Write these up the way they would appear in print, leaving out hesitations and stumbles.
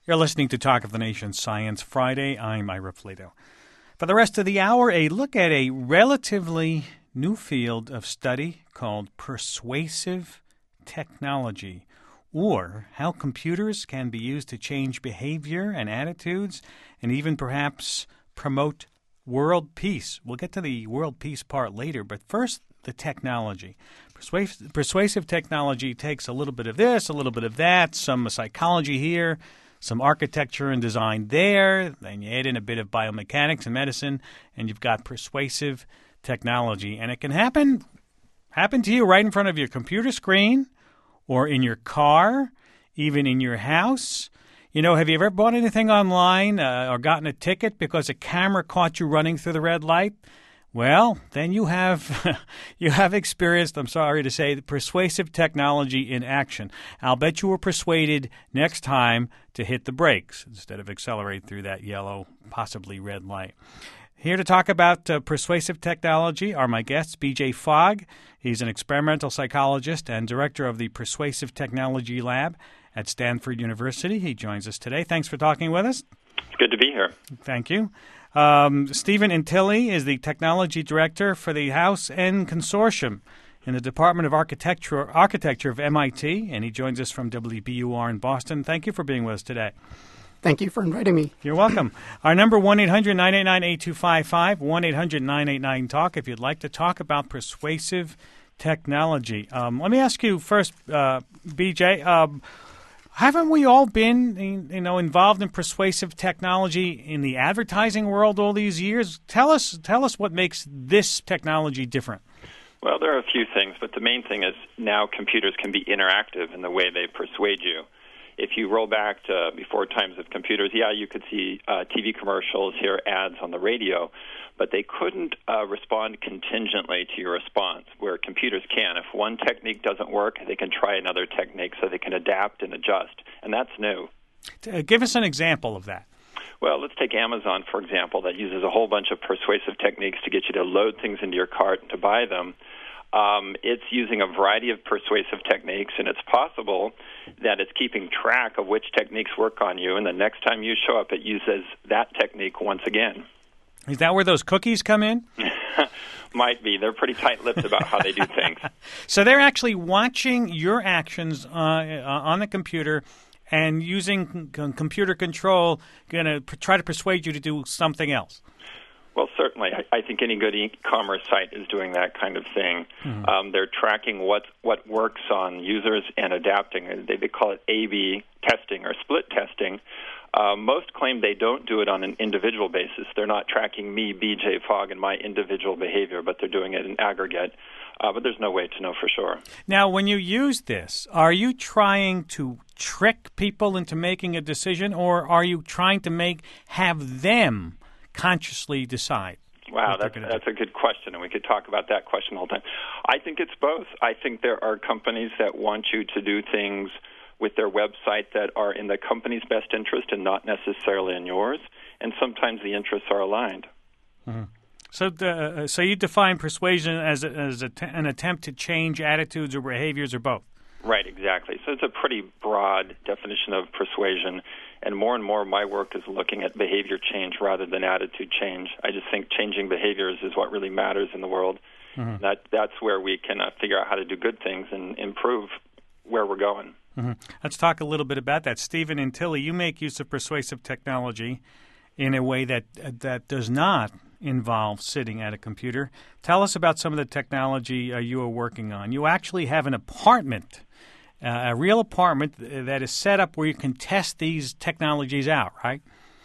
You're listening to Talk of the Nation Science Friday. I'm Ira Flito. For the rest of the hour, a look at a relatively new field of study called persuasive technology, or how computers can be used to change behavior and attitudes and even perhaps promote world peace. We'll get to the world peace part later, but first, the technology. Persuasive technology takes a little bit of this, a little bit of that, some psychology here, some architecture and design there, then you add in a bit of biomechanics and medicine, and you've got persuasive technology. And it can happen to you right in front of your computer screen or in your car, even in your house. You know, have you ever bought anything online or gotten a ticket because a camera caught you running through the red light? Well, then you have experienced, I'm sorry to say, the persuasive technology in action. I'll bet you were persuaded next time to hit the brakes instead of accelerate through that yellow, possibly red light. Here to talk about persuasive technology are my guests, BJ Fogg. He's an experimental psychologist and director of the Persuasive Technology Lab at Stanford University. He joins us today. Thanks for talking with us. It's good to be here. Thank you. Stephen Antilli is the technology director for the House N Consortium in the Department of Architecture of MIT, and he joins us from WBUR in Boston. Thank you for being with us today. Thank you for inviting me. You're welcome. Our number, 1-800-989-8255, 1-800-989-TALK, if you'd like to talk about persuasive technology. Let me ask you first, BJ, haven't we all been, involved in persuasive technology in the advertising world all these years? Tell us what makes this technology different. Well, there are a few things, but the main thing is now computers can be interactive in the way they persuade you. If you roll back to before times of computers, you could see TV commercials, hear ads on the radio, but they couldn't respond contingently to your response, where computers can. If one technique doesn't work, they can try another technique so they can adapt and adjust, and that's new. Give us an example of that. Well, let's take Amazon, for example, that uses a whole bunch of persuasive techniques to get you to load things into your cart and to buy them. It's using a variety of persuasive techniques, and it's possible that it's keeping track of which techniques work on you, and the next time you show up, it uses that technique once again. Is that where those cookies come in? Might be. They're pretty tight-lipped about how they do things. So they're actually watching your actions on the computer and using computer control, going to try to persuade you to do something else. Well, certainly. I think any good e-commerce site is doing that kind of thing. Mm-hmm. They're tracking what works on users and adapting. They call it A/B testing or split testing. Most claim they don't do it on an individual basis. They're not tracking me, BJ Fogg, and my individual behavior, but they're doing it in aggregate. But there's no way to know for sure. Now, when you use this, are you trying to trick people into making a decision, or are you trying to have them consciously decide? Wow, that's a good question, and we could talk about that question all the time. I think it's both. I think there are companies that want you to do things with their website that are in the company's best interest and not necessarily in yours, and sometimes the interests are aligned. Mm-hmm. So you define persuasion as an attempt to change attitudes or behaviors, or both? Right, exactly. So it's a pretty broad definition of persuasion, and more my work is looking at behavior change rather than attitude change. I just think changing behaviors is what really matters in the world. Mm-hmm. That's where we can figure out how to do good things and improve where we're going. Mm-hmm. Let's talk a little bit about that. Stephen Antilli, you make use of persuasive technology in a way that does not involve sitting at a computer. Tell us about some of the technology you are working on. You actually have an apartment, a real apartment that is set up where you can test these technologies out, right?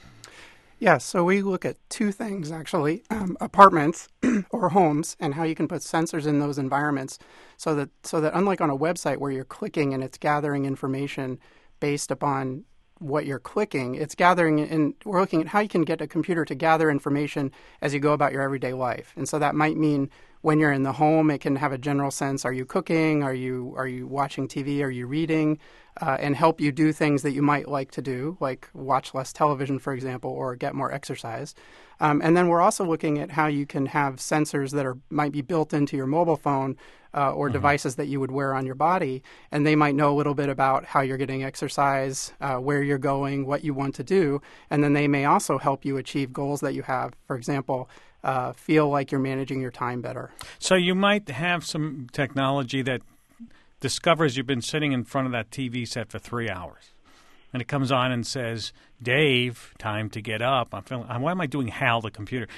Yeah, so we look at two things, actually, apartments or homes and how you can put sensors in those environments so that unlike on a website where you're clicking and it's gathering information based upon what you're clicking, it's gathering, and we're looking at how you can get a computer to gather information as you go about your everyday life. And so that might mean When you're in the home, it can have a general sense: are you cooking? Are you watching TV? Are you reading? And help you do things that you might like to do, like watch less television, for example, or get more exercise. And then we're also looking at how you can have sensors that might be built into your mobile phone or devices that you would wear on your body, and they might know a little bit about how you're getting exercise, where you're going, what you want to do, and then they may also help you achieve goals that you have. For example, feel like you're managing your time better. So you might have some technology that discovers you've been sitting in front of that TV set for 3 hours. And it comes on and says, Dave, time to get up. Why am I doing Hal, the computer?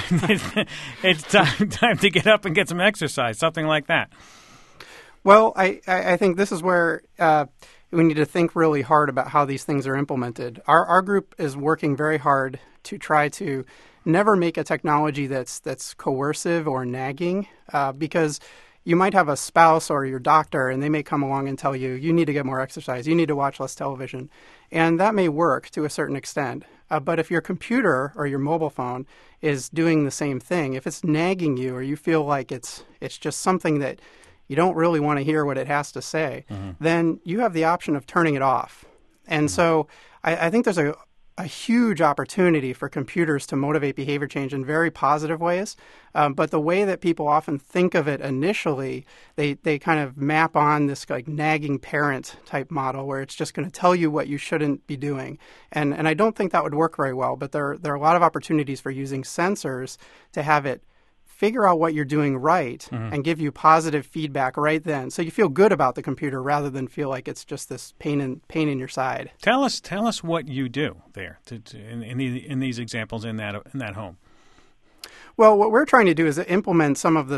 It's time to get up and get some exercise, something like that. Well, I think this is where we need to think really hard about how these things are implemented. Our group is working very hard to try to never make a technology that's coercive or nagging, because you might have a spouse or your doctor, and they may come along and tell you, you need to get more exercise, you need to watch less television. And that may work to a certain extent. But if your computer or your mobile phone is doing the same thing, if it's nagging you or you feel like it's just something that you don't really want to hear what it has to say, then you have the option of turning it off. And so I think there's a huge opportunity for computers to motivate behavior change in very positive ways. But the way that people often think of it initially, they kind of map on this like nagging parent type model where it's just going to tell you what you shouldn't be doing. And I don't think that would work very well. But there are a lot of opportunities for using sensors to have it figure out what you're doing right and give you positive feedback right then, so you feel good about the computer rather than feel like it's just this pain in your side. Tell us what you do there in these examples in that home. Well, what we're trying to do is implement some of the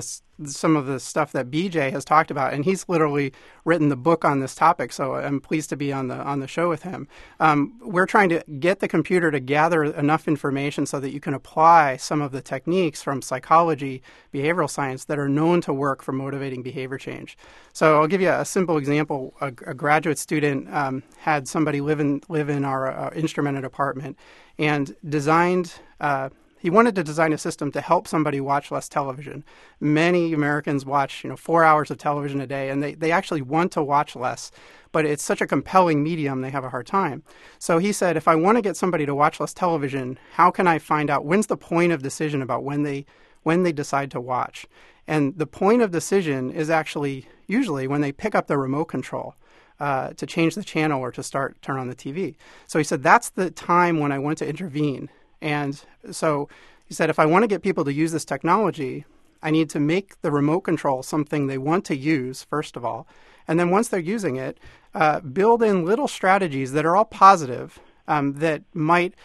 stuff that BJ has talked about, and he's literally written the book on this topic. So I'm pleased to be on the show with him. We're trying to get the computer to gather enough information so that you can apply some of the techniques from psychology, behavioral science that are known to work for motivating behavior change. So I'll give you a simple example. A graduate student had somebody live in our instrumented apartment and designed. He wanted to design a system to help somebody watch less television. Many Americans watch 4 hours of television a day, and they actually want to watch less, but it's such a compelling medium they have a hard time. So he said, if I want to get somebody to watch less television, how can I find out when's the point of decision about when they decide to watch? And the point of decision is actually usually when they pick up the remote control to change the channel or to turn on the TV. So he said, that's the time when I want to intervene. And so he said, if I want to get people to use this technology, I need to make the remote control something they want to use, first of all. And then once they're using it, build in little strategies that are all positive that might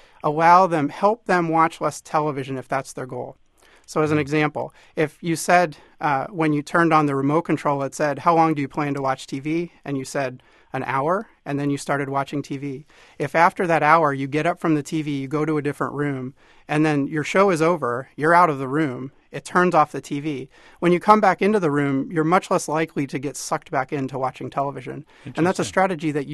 help them watch less television if that's their goal. So as an example, if you said when you turned on the remote control, it said, how long do you plan to watch TV? And you said, an hour, and then you started watching TV. If after that hour you get up from the TV, you go to a different room, and then your show is over, you're out of the room, it turns off the TV. When you come back into the room, you're much less likely to get sucked back into watching television. And that's a strategy that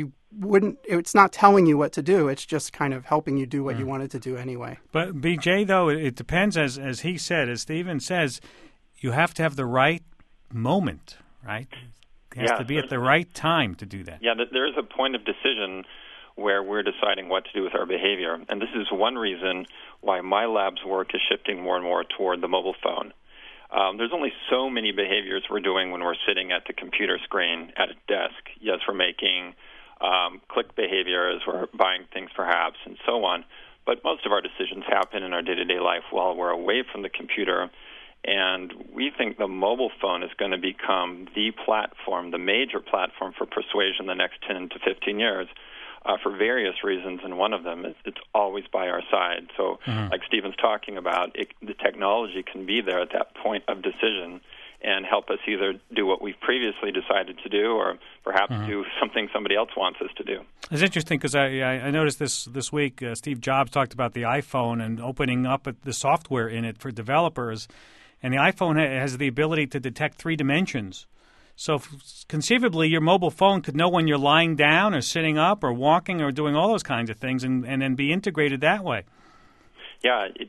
it's not telling you what to do, it's just kind of helping you do what you wanted to do anyway. But BJ, though, it depends, as he said, as Stephen says, you have to have the right moment, right? It has to be at the right time to do that. Yeah, there is a point of decision where we're deciding what to do with our behavior. And this is one reason why my lab's work is shifting more and more toward the mobile phone. There's only so many behaviors we're doing when we're sitting at the computer screen at a desk. Yes, we're making click behaviors, we're buying things perhaps, and so on. But most of our decisions happen in our day-to-day life while we're away from the computer. And we think the mobile phone is going to become the platform, the major platform for persuasion the next 10 to 15 years for various reasons. And one of them is it's always by our side. So like Stephen's talking about, the technology can be there at that point of decision and help us either do what we've previously decided to do or perhaps do something somebody else wants us to do. It's interesting because I noticed this week Steve Jobs talked about the iPhone and opening up the software in it for developers. And the iPhone has the ability to detect 3 dimensions. So conceivably, your mobile phone could know when you're lying down or sitting up or walking or doing all those kinds of things and then be integrated that way. Yeah,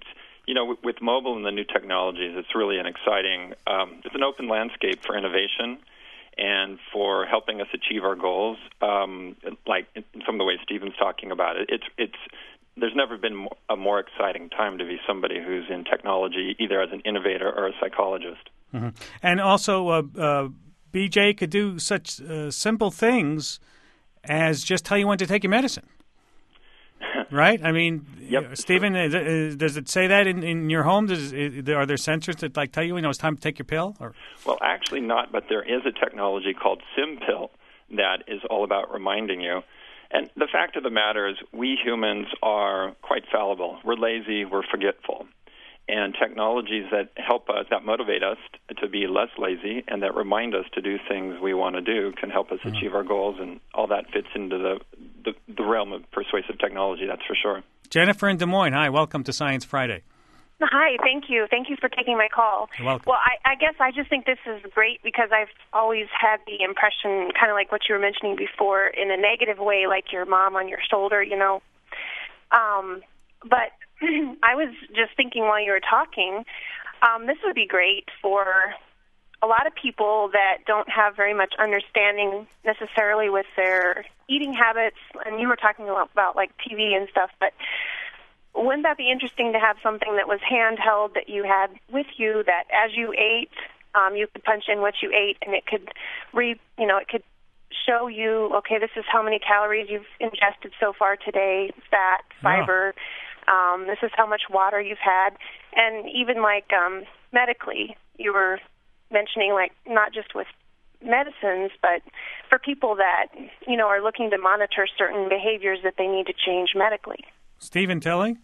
With mobile and the new technologies, it's really an exciting, it's an open landscape for innovation and for helping us achieve our goals, like in some of the ways Stephen's talking about it. There's never been a more exciting time to be somebody who's in technology, either as an innovator or a psychologist. Mm-hmm. And also, BJ could do such simple things as just tell you when to take your medicine. Right? I mean, yep. Stephen, does it say that in your home? Are there sensors that tell you, it's time to take your pill? Or? Well, actually not, but there is a technology called SimPill that is all about reminding you. And the fact of the matter is we humans are quite fallible. We're lazy, we're forgetful. And technologies that help us, that motivate us to be less lazy and that remind us to do things we want to do can help us achieve our goals, and all that fits into the realm of persuasive technology, that's for sure. Jennifer in Des Moines, hi, welcome to Science Friday. Hi, thank you. Thank you for taking my call. You're welcome. Well, I guess I just think this is great because I've always had the impression, kind of like what you were mentioning before, in a negative way, like your mom on your shoulder, But I was just thinking while you were talking, this would be great for a lot of people that don't have very much understanding necessarily with their eating habits. And you were talking about like TV and stuff, but wouldn't that be interesting to have something that was handheld that you had with you that as you ate, you could punch in what you ate and it could it could show you, okay, this is how many calories you've ingested so far today, fat, fiber. This is how much water you've had. And even like medically, you were mentioning like not just with medicines, but for people that, are looking to monitor certain behaviors that they need to change medically. Stephen Tilly?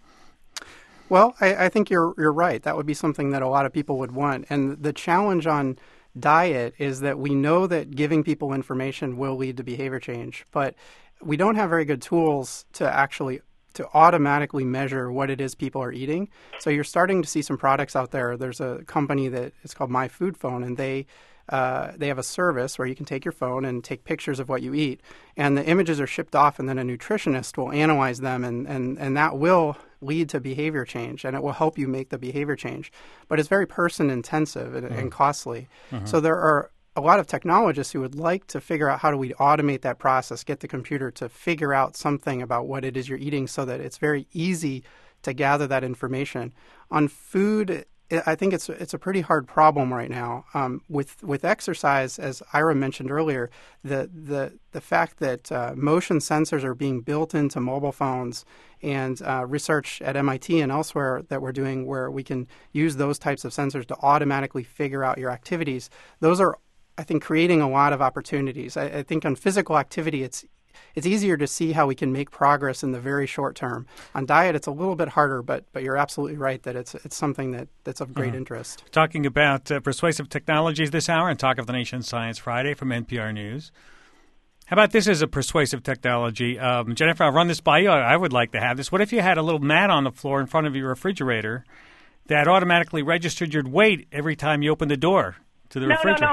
Well, I think you're right. That would be something that a lot of people would want. And the challenge on diet is that we know that giving people information will lead to behavior change, but we don't have very good tools to automatically measure what it is people are eating. So you're starting to see some products out there. There's a company that is called MyFoodPhone, and they have a service where you can take your phone and take pictures of what you eat, and the images are shipped off, and then a nutritionist will analyze them, and that will lead to behavior change, and it will help you make the behavior change. But it's very person-intensive and costly. Mm-hmm. So there are a lot of technologists who would like to figure out how do we automate that process, get the computer to figure out something about what it is you're eating so that it's very easy to gather that information. On food, I think it's a pretty hard problem right now. With exercise, as Ira mentioned earlier, the fact that motion sensors are being built into mobile phones, and research at MIT and elsewhere that we're doing where we can use those types of sensors to automatically figure out your activities, those are, I think, creating a lot of opportunities. I think on physical activity, it's easier to see how we can make progress in the very short term. On diet, it's a little bit harder, but you're absolutely right that it's something that's of great interest. Talking about persuasive technologies this hour on Talk of the Nation Science Friday from NPR News. How about this as a persuasive technology? Jennifer, I'll run this by you. I would like to have this. What if you had a little mat on the floor in front of your refrigerator that automatically registered your weight every time you opened the door to the refrigerator?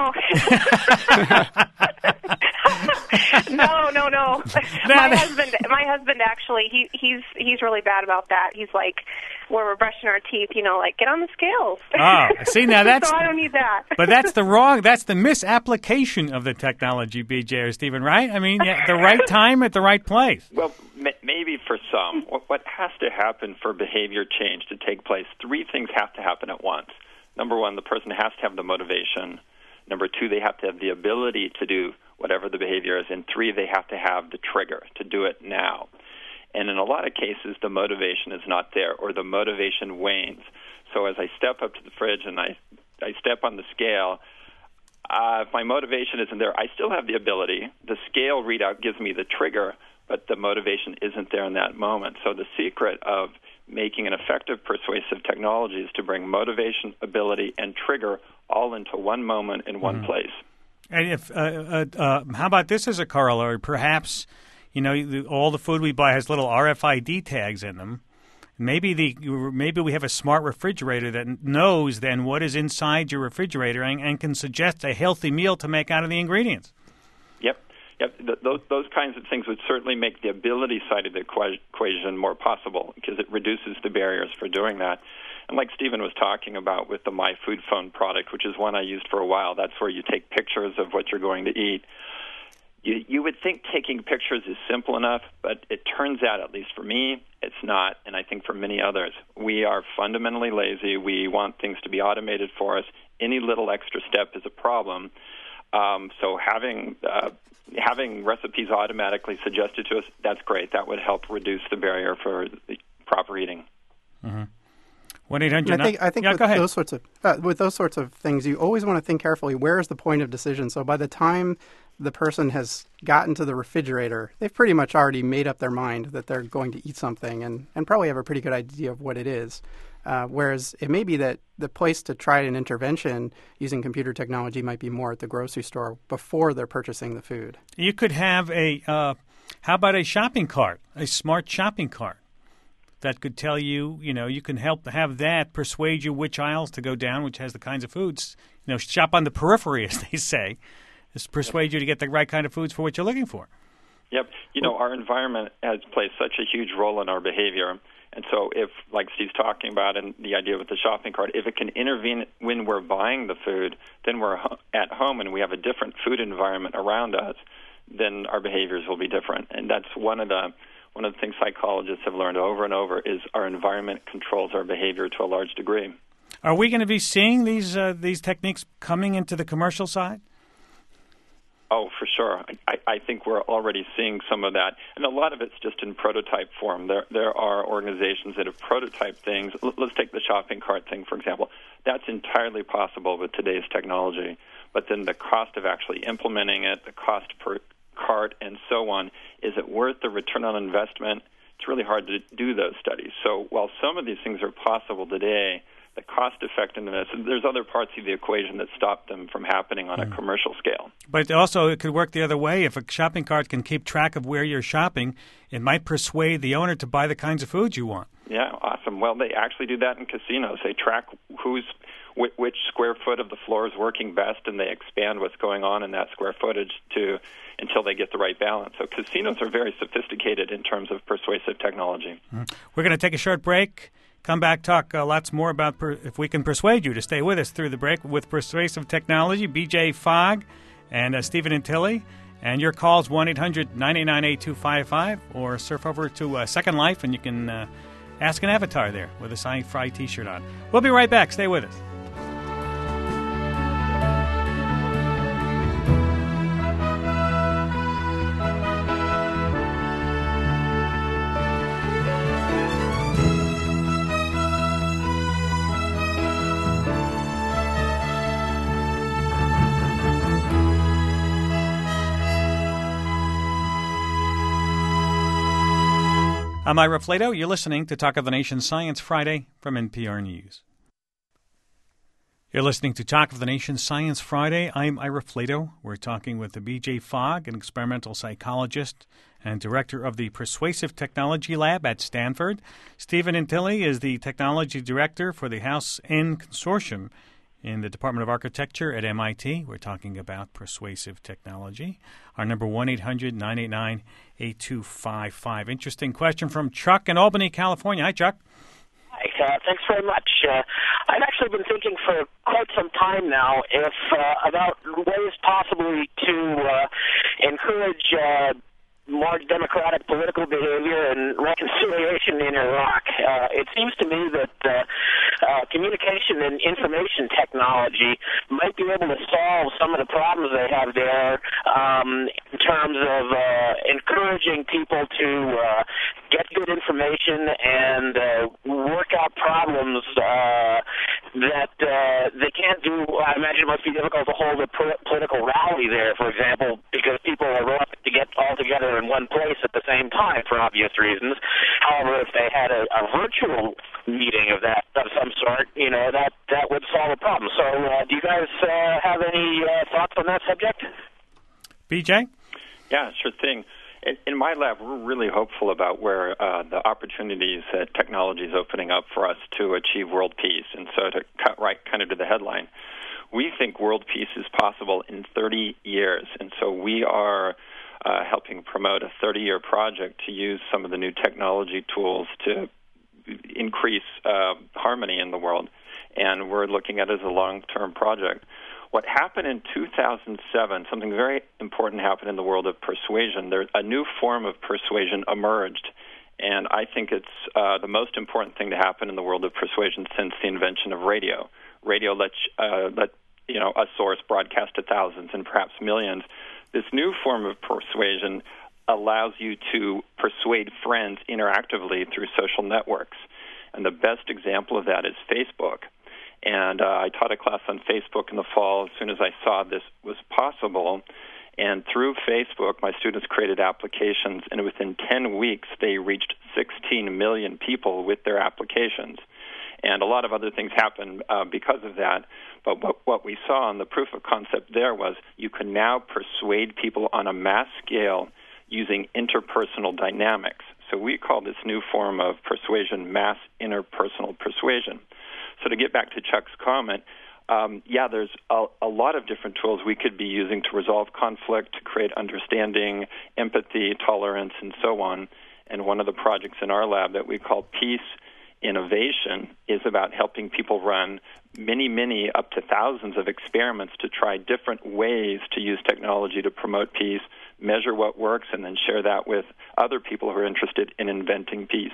No. My husband actually, he's really bad about that. He's like, where we're brushing our teeth, like, get on the scales. Oh, see, now that's... So I don't need that. But that's the misapplication of the technology, BJ or Stephen, right? I mean, the right time at the right place. Well, maybe for some. What has to happen for behavior change to take place, three things have to happen at once. Number one, the person has to have the motivation. Number two, they have to have the ability to do whatever the behavior is. And three, they have to have the trigger to do it now. And in a lot of cases, the motivation is not there, or the motivation wanes. So as I step up to the fridge and I step on the scale, if my motivation isn't there, I still have the ability. The scale readout gives me the trigger, but the motivation isn't there in that moment. So the secret of making an effective persuasive technology is to bring motivation, ability, and trigger all into one moment in one place. And if how about this as a corollary? Perhaps, all the food we buy has little RFID tags in them. Maybe we have a smart refrigerator that knows then what is inside your refrigerator and can suggest a healthy meal to make out of the ingredients. Yep. Yep, those kinds of things would certainly make the ability side of the equation more possible because it reduces the barriers for doing that. And like Stephen was talking about with the MyFoodPhone product, which is one I used for a while, that's where you take pictures of what you're going to eat. You would think taking pictures is simple enough, but it turns out, at least for me, it's not, and I think for many others. We are fundamentally lazy. We want things to be automated for us. Any little extra step is a problem. So having recipes automatically suggested to us, that's great. That would help reduce the barrier for the proper eating. Mm-hmm. 1-800. I think with those sorts of things, you always want to think carefully. Where is the point of decision? So by the time the person has gotten to the refrigerator, they've pretty much already made up their mind that they're going to eat something and probably have a pretty good idea of what it is. Whereas it may be that the place to try an intervention using computer technology might be more at the grocery store before they're purchasing the food. You could have how about a shopping cart, a smart shopping cart that could tell you, you can have that persuade you which aisles to go down, which has the kinds of foods, shop on the periphery, as they say, is persuade you to get the right kind of foods for what you're looking for. Yep. Our environment has played such a huge role in our behavior. And so if, like Steve's talking about and the idea with the shopping cart, if it can intervene when we're buying the food, then we're at home and we have a different food environment around us, then our behaviors will be different. And that's one of the things psychologists have learned over and over is our environment controls our behavior to a large degree. Are we going to be seeing these techniques coming into the commercial side? Oh, for sure. I think we're already seeing some of that. And a lot of it's just in prototype form. There are organizations that have prototyped things. Let's take the shopping cart thing, for example. That's entirely possible with today's technology. But then the cost of actually implementing it, the cost per cart, and so on, is it worth the return on investment? It's really hard to do those studies. So while some of these things are possible today, the cost effectiveness, there's other parts of the equation that stop them from happening on a commercial scale. But also it could work the other way. If a shopping cart can keep track of where you're shopping, it might persuade the owner to buy the kinds of foods you want. Yeah, awesome. Well, they actually do that in casinos. They track which square foot of the floor is working best, and they expand what's going on in that square footage until they get the right balance. So casinos are very sophisticated in terms of persuasive technology. We're going to take a short break. Come back, talk lots more about if we can persuade you to stay with us through the break with persuasive technology. BJ Fogg and Stephen Antilli. And your calls, 1-800-989-8255, or surf over to Second Life, and you can ask an avatar there with a Sci-Fi T-shirt on. We'll be right back. Stay with us. I'm Ira Flato. You're listening to Talk of the Nation Science Friday from NPR News. You're listening to Talk of the Nation Science Friday. I'm Ira Flato. We're talking with B.J. Fogg, an experimental psychologist and director of the Persuasive Technology Lab at Stanford. Stephen Antilli is the technology director for the House N Consortium in the Department of Architecture at MIT. We're talking about persuasive technology. Our number, 1-800-989-8255. Interesting question from Chuck in Albany, California. Hi, Chuck. Hi, thanks very much. I've actually been thinking for quite some time now about ways possibly to encourage more democratic political behavior and reconciliation in Iraq. It seems to me that communication and information technology might be able to solve some of the problems they have there in terms of encouraging people to get good information and work out problems that they can't do. I imagine it must be difficult to hold a political rally there, for example, because people are reluctant to get all together in one place at the same time for obvious reasons. However, if they had a virtual meeting of some sort, that would solve a problem. So do you guys have any thoughts on that subject? BJ? Yeah, sure thing. In my lab, we're really hopeful about where the opportunities that technology is opening up for us to achieve world peace. And so to cut right kind of to the headline, we think world peace is possible in 30 years. And so we are helping promote a 30-year project to use some of the new technology tools to increase harmony in the world. And we're looking at it as a long-term project. What happened in 2007, something very important happened in the world of persuasion. A new form of persuasion emerged, and I think it's the most important thing to happen in the world of persuasion since the invention of radio. Radio let a source broadcast to thousands and perhaps millions. This new form of persuasion allows you to persuade friends interactively through social networks. And the best example of that is Facebook. And I taught a class on Facebook in the fall as soon as I saw this was possible. And through Facebook, my students created applications, and within 10 weeks, they reached 16 million people with their applications. And a lot of other things happened because of that. But what we saw, and the proof of concept there, was you can now persuade people on a mass scale using interpersonal dynamics. So we call this new form of persuasion mass interpersonal persuasion. So to get back to Chuck's comment, there's a lot of different tools we could be using to resolve conflict, to create understanding, empathy, tolerance, and so on. And one of the projects in our lab that we call Peace Innovation is about helping people run many, up to thousands of experiments to try different ways to use technology to promote peace, measure what works, and then share that with other people who are interested in inventing peace.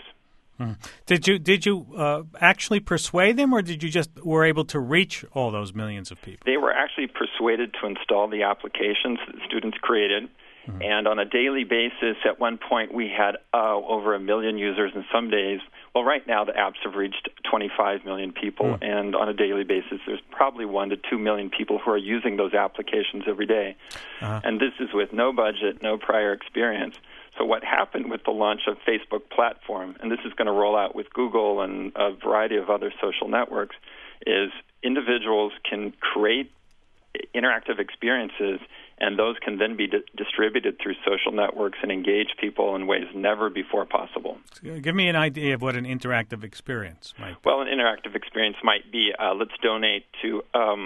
Did you actually persuade them, or did you just were able to reach all those millions of people? They were actually persuaded to install the applications that students created. Mm-hmm. And on a daily basis, at one point, we had over 1 million users, and some days, well, right now the apps have reached 25 million people, and on a daily basis, there's probably 1 to 2 million people who are using those applications every day. Uh-huh. And this is with no budget, no prior experience. So what happened with the launch of Facebook platform, and this is going to roll out with Google and a variety of other social networks, is individuals can create interactive experiences, and those can then be distributed through social networks and engage people in ways never before possible. Give me an idea of what an interactive experience might be. Well, an interactive experience might be, let's donate to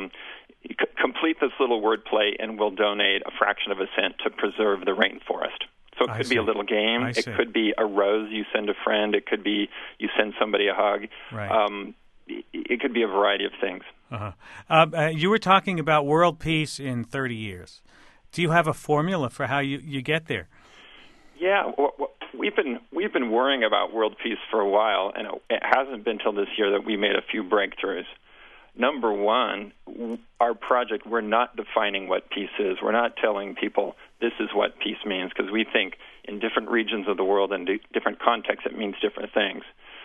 complete this little wordplay, and we'll donate a fraction of a cent to preserve the rainforest. So it could be a little game. It could be a rose you send a friend. It could be you send somebody a hug. Right. It could be a variety of things. Uh-huh. You were talking about world peace in 30 years. Do you have a formula for how you get there? Yeah, we've been worrying about world peace for a while, and it hasn't been till this year that we made a few breakthroughs. Number one, our project, we're not defining what peace is. We're not telling people this is what peace means, because we think in different regions of the world and different contexts it means different things.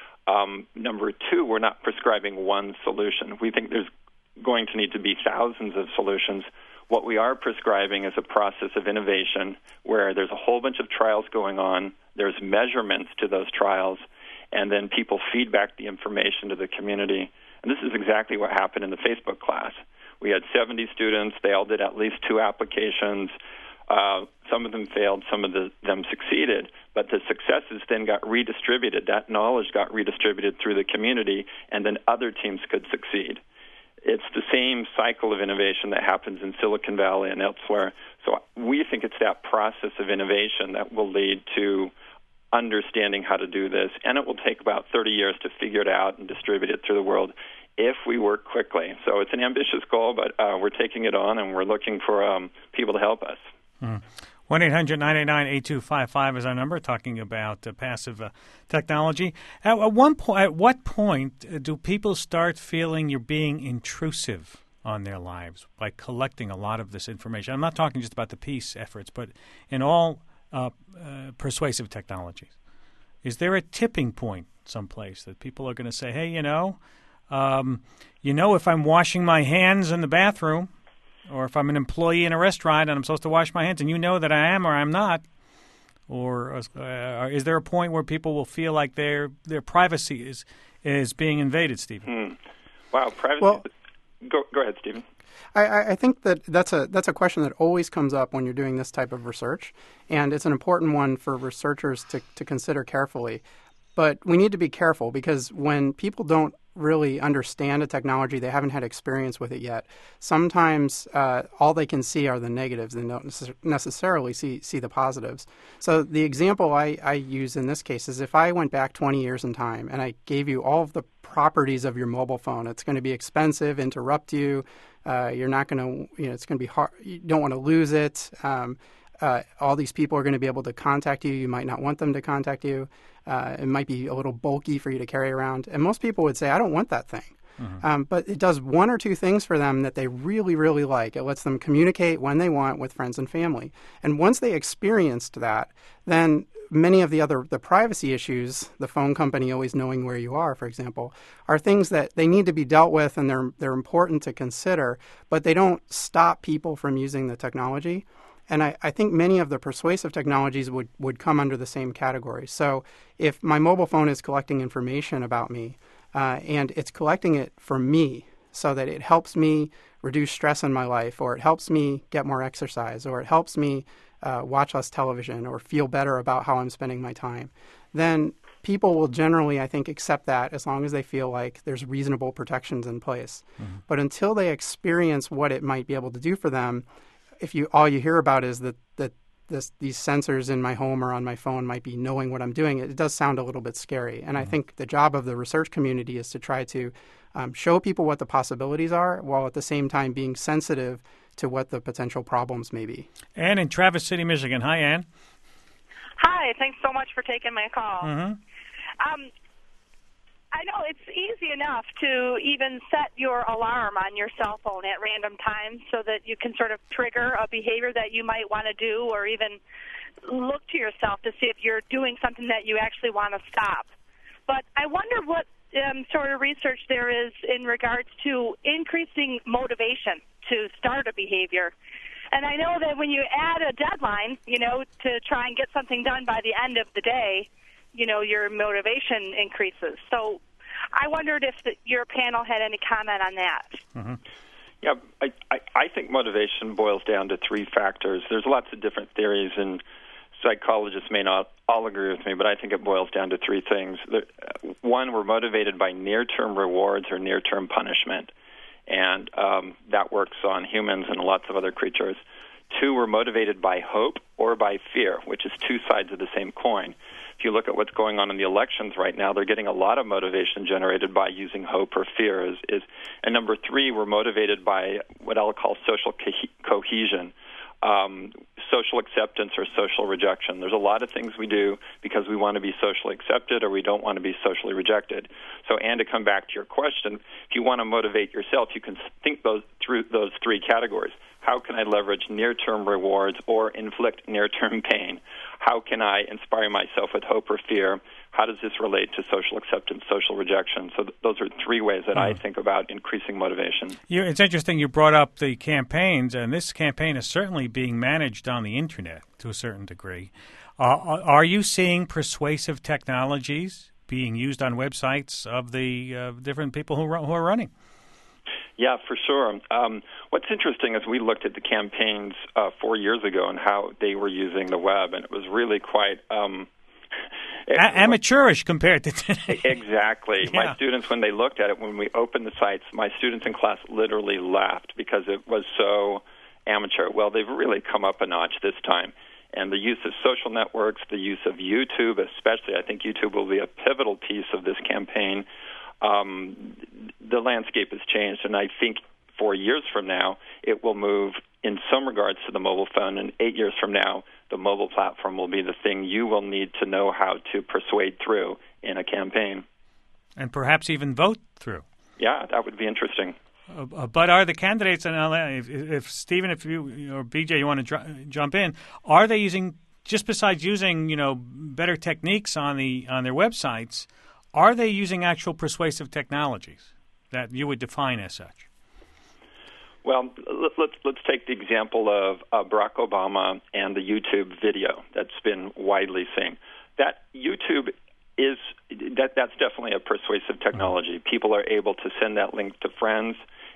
Number two, we're not prescribing one solution. We think there's going to need to be thousands of solutions. What we are prescribing is a process of innovation where there's a whole bunch of trials going on, there's measurements to those trials, and then people feed back the information to the community. And this is exactly what happened in the Facebook class. We had 70 students. They all did at least 2 applications. Some of them failed, some of them succeeded, but the successes then got redistributed. That knowledge got redistributed through the community, and then other teams could succeed. It's the same cycle of innovation that happens in Silicon Valley and elsewhere. So we think it's that process of innovation that will lead to understanding how to do this, and it will take about 30 years to figure it out and distribute it through the world if we work quickly. So it's an ambitious goal, but we're taking it on, and we're looking for people to help us. 1-800-989-8255 is our number, talking about passive technology. At what point do people start feeling you're being intrusive on their lives by collecting a lot of this information? I'm not talking just about the peace efforts, but in all persuasive technologies. Is there a tipping point someplace that people are going to say, hey, if I'm washing my hands in the bathroom, or if I'm an employee in a restaurant and I'm supposed to wash my hands, and you know that I am or I'm not, or is there a point where people will feel like their privacy is being invaded, Stephen? Wow, privacy. Well, go ahead, Stephen. I think that's a question that always comes up when you're doing this type of research, and it's an important one for researchers to consider carefully. But we need to be careful, because when people don't really understand a technology, they haven't had experience with it yet, sometimes all they can see are the negatives. They don't necessarily see the positives. So the example I use in this case is if I went back 20 years in time and I gave you all of the properties of your mobile phone, it's going to be expensive, interrupt you, you're not going to, it's going to be hard, you don't want to lose it. All these people are going to be able to contact you. You might not want them to contact you. It might be a little bulky for you to carry around. And most people would say, I don't want that thing. Mm-hmm. But it does one or two things for them that they really, really like. It lets them communicate when they want with friends and family. And once they experienced that, then many of the privacy issues, the phone company always knowing where you are, for example, are things that they need to be dealt with and they're important to consider, but they don't stop people from using the technology. And I think many of the persuasive technologies would come under the same category. So if my mobile phone is collecting information about me, and it's collecting it for me so that it helps me reduce stress in my life, or it helps me get more exercise, or it helps me watch less television or feel better about how I'm spending my time, then people will generally, I think, accept that as long as they feel like there's reasonable protections in place. Mm-hmm. But until they experience what it might be able to do for them, if all you hear about is that these sensors in my home or on my phone might be knowing what I'm doing, it does sound a little bit scary. And I think the job of the research community is to try to show people what the possibilities are, while at the same time being sensitive to what the potential problems may be. Ann in Traverse City, Michigan. Hi, Ann. Hi. Thanks so much for taking my call. Mm-hmm. I know it's easy enough to even set your alarm on your cell phone at random times so that you can sort of trigger a behavior that you might want to do, or even look to yourself to see if you're doing something that you actually want to stop. But I wonder what sort of research there is in regards to increasing motivation to start a behavior. And I know that when you add a deadline, to try and get something done by the end of the day, your motivation increases. So I wondered if your panel had any comment on that. Mm-hmm. Yeah, I think motivation boils down to three factors. There's lots of different theories, and psychologists may not all agree with me, but I think it boils down to three things. One, we're motivated by near-term rewards or near-term punishment, and that works on humans and lots of other creatures. Two, we're motivated by hope or by fear, which is two sides of the same coin. If you look at what's going on in the elections right now, they're getting a lot of motivation generated by using hope or fear. And number three, we're motivated by what I'll call social cohesion, social acceptance or social rejection. There's a lot of things we do because we want to be socially accepted or we don't want to be socially rejected. So, and to come back to your question, if you want to motivate yourself, you can think through those three categories. How can I leverage near-term rewards or inflict near-term pain? How can I inspire myself with hope or fear? How does this relate to social acceptance, social rejection? So those are three ways that I think about increasing motivation. It's interesting you brought up the campaigns, and this campaign is certainly being managed on the Internet to a certain degree. Are you seeing persuasive technologies being used on websites of the different people who are running? Yeah, for sure. What's interesting is we looked at the campaigns 4 years ago and how they were using the web, and it was really quite amateurish compared to today. Exactly. Yeah. My students, when they looked at it, when we opened the sites, my students in class literally laughed because it was so amateur. Well, they've really come up a notch this time. And the use of social networks, the use of YouTube especially, I think YouTube will be a pivotal piece of this campaign. The landscape has changed, and I think 4 years from now, it will move in some regards to the mobile phone, and 8 years from now, the mobile platform will be the thing you will need to know how to persuade through in a campaign. And perhaps even vote through. Yeah, that would be interesting. But are the candidates, and if Stephen, if you or BJ, you want to jump in, are they using, just besides using better techniques on their websites, are they using actual persuasive technologies that you would define as such? Well, let's take the example of Barack Obama and the YouTube video that's been widely seen. That YouTube that's definitely a persuasive technology. People are able to send that link to friends,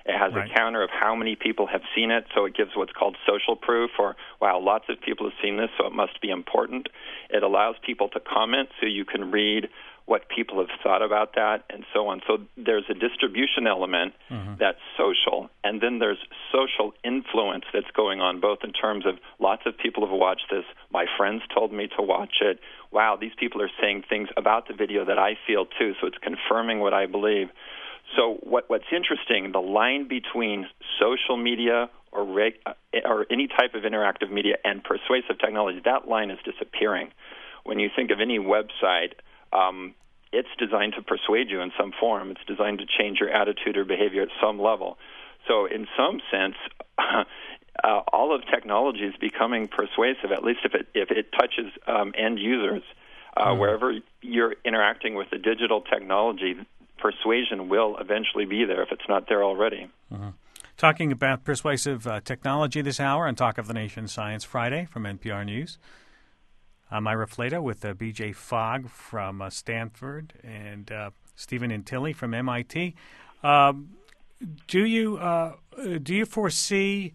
It has Right. a counter of how many people have seen it, so it gives what's called social proof, or, wow, lots of people have seen this, so it must be important. It allows people to comment, so you can read what people have thought about that, and so on. So there's a distribution element that's social, and then there's social influence that's going on, both in terms of lots of people have watched this, my friends told me to watch it, wow, these people are saying things about the video that I feel too, so it's confirming what I believe. So what's interesting, the line between social media or any type of interactive media and persuasive technology, that line is disappearing. When you think of any website, it's designed to persuade you in some form. It's designed to change your attitude or behavior at some level. So in some sense, all of technology is becoming persuasive, at least if it touches end users. Wherever you're interacting with the digital technology, persuasion will eventually be there if it's not there already. Talking about persuasive technology this hour on Talk of the Nation Science Friday from NPR News. I'm Ira Flatow with B.J. Fogg from Stanford and Stephen Intilli from MIT. Do you foresee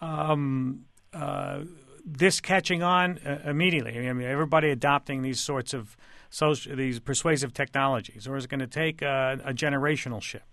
this catching on immediately? I mean, everybody adopting these sorts of these persuasive technologies, or is it going to take a generational shift?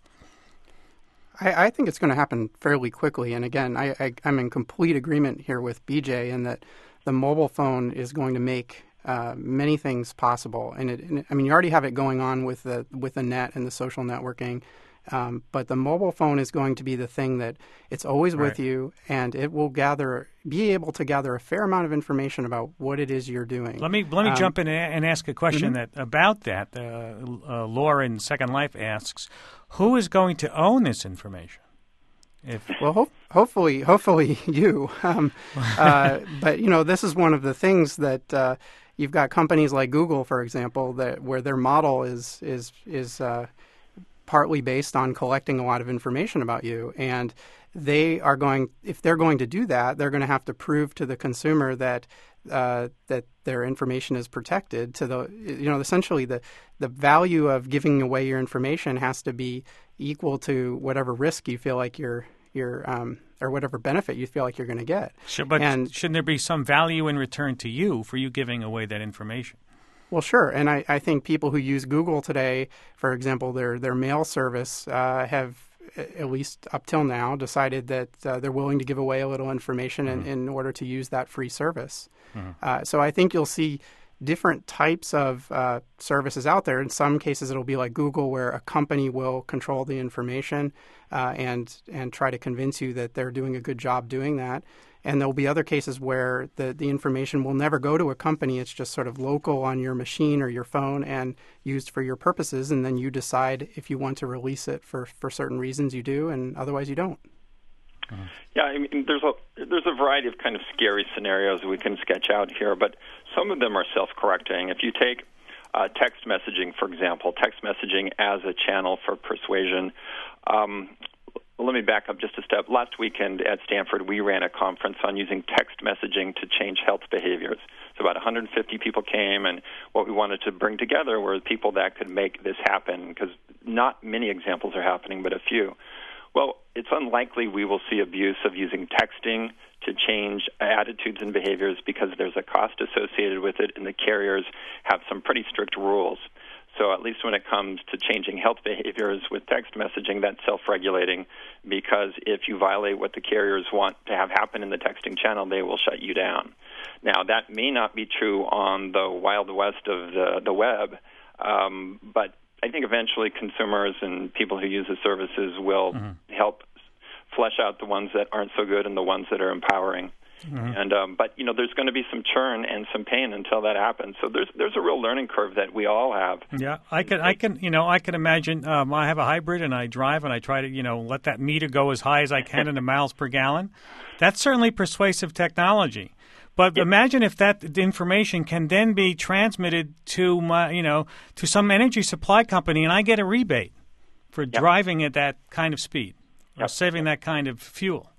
I think it's going to happen fairly quickly. And again, I'm in complete agreement here with BJ in that the mobile phone is going to make many things possible. And I mean, you already have it going on with the net and the social networking. But the mobile phone is going to be the thing that it's always with you, and it will be able to gather a fair amount of information about what it is you're doing. Let me jump in and ask a question about that. Laura in Second Life asks, who is going to own this information? Well, hopefully you. But this is one of the things that you've got companies like Google, for example, where their model is partly based on collecting a lot of information about you, and if they're going to do that, they're going to have to prove to the consumer that their information is protected. Essentially the value of giving away your information has to be equal to whatever risk you feel like you're or whatever benefit you feel like you're going to get. But shouldn't there be some value in return to you for you giving away that information? Well, sure. And I think people who use Google today, for example, their mail service, have, at least up till now, decided that they're willing to give away a little information in order to use that free service. So I think you'll see different types of services out there. In some cases, it'll be like Google, where a company will control the information and try to convince you that they're doing a good job doing that. And there'll be other cases where the information will never go to a company. It's just sort of local on your machine or your phone and used for your purposes. And then you decide if you want to release it for certain reasons, you do, and otherwise you don't. Yeah, I mean, there's a variety of kind of scary scenarios we can sketch out here, but some of them are self-correcting. If you take text messaging, for example, text messaging as a channel for persuasion. Let me back up just a step. Last weekend at Stanford, we ran a conference on using text messaging to change health behaviors. So about 150 people came, and what we wanted to bring together were people that could make this happen, because not many examples are happening, but a few. Well, it's unlikely we will see abuse of using texting to change attitudes and behaviors, because there's a cost associated with it, and the carriers have some pretty strict rules. So at least when it comes to changing health behaviors with text messaging, that's self-regulating, because if you violate what the carriers want to have happen in the texting channel, they will shut you down. Now, that may not be true on the Wild West of the web, but I think eventually consumers and people who use the services will help flesh out the ones that aren't so good and the ones that are empowering. And but there's going to be some churn and some pain until that happens. So there's a real learning curve that we all have. Yeah, I can imagine. I have a hybrid and I drive and I try to let that meter go as high as I can in the miles per gallon. That's certainly persuasive technology. But imagine if that information can then be transmitted to to some energy supply company, and I get a rebate for driving at that kind of speed or saving that kind of fuel.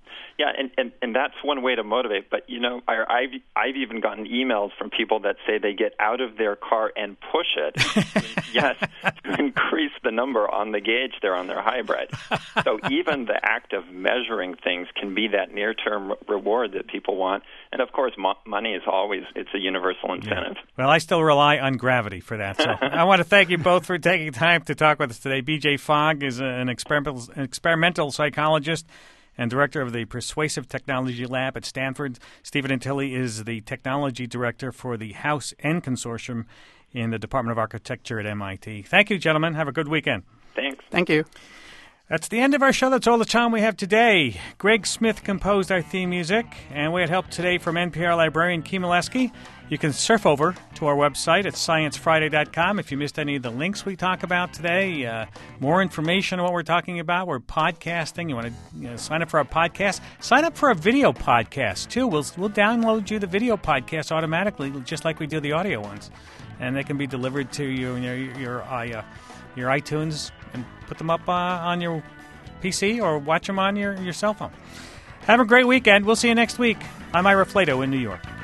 Yeah, and that's one way to motivate. But, I've even gotten emails from people that say they get out of their car and push it, yes, to increase the number on the gauge there on their hybrid. So even the act of measuring things can be that near-term reward that people want. And, of course, money is always, it's a universal incentive. Yeah. Well, I still rely on gravity for that. So I want to thank you both for taking time to talk with us today. B.J. Fogg is an experimental psychologist and director of the Persuasive Technology Lab at Stanford. Stephen Antilli is the technology director for the House N Consortium in the Department of Architecture at MIT. Thank you, gentlemen. Have a good weekend. Thanks. Thank you. That's the end of our show. That's all the time we have today. Greg Smith composed our theme music, and we had help today from NPR librarian Kim Molesky. You can surf over to our website at sciencefriday.com if you missed any of the links we talk about today. More information on what we're talking about. We're podcasting. You want to sign up for our podcast? Sign up for a video podcast, too. We'll download you the video podcast automatically, just like we do the audio ones. And they can be delivered to you your iTunes and put them up on your PC or watch them on your cell phone. Have a great weekend. We'll see you next week. I'm Ira Flato in New York.